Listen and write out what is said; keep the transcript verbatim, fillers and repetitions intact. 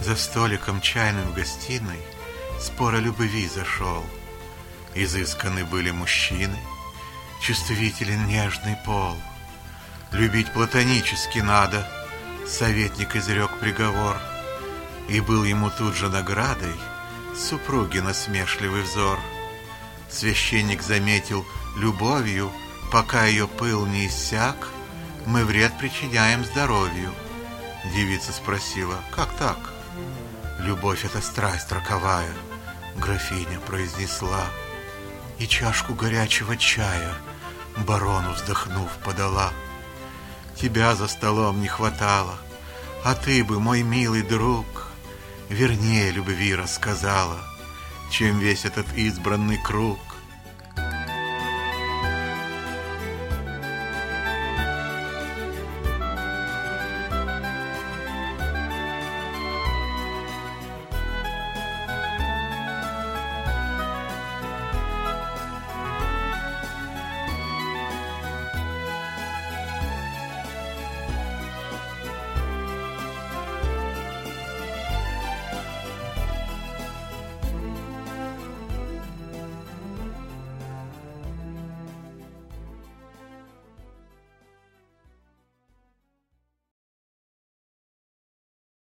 За столиком чайным в гостиной спор о любви зашел. Изысканы были мужчины, чувствителен нежный пол. Любить платонически надо, советник изрек приговор. И был ему тут же наградой супруги насмешливый взор. Священник заметил: любовью, пока ее пыл не иссяк, мы вред причиняем здоровью. Девица спросила: как так? Любовь — это страсть роковая, графиня произнесла, и чашку горячего чая барону, вздохнув, подала. Тебя за столом не хватало, а ты бы, мой милый друг, вернее любви рассказала, чем весь этот избранный круг.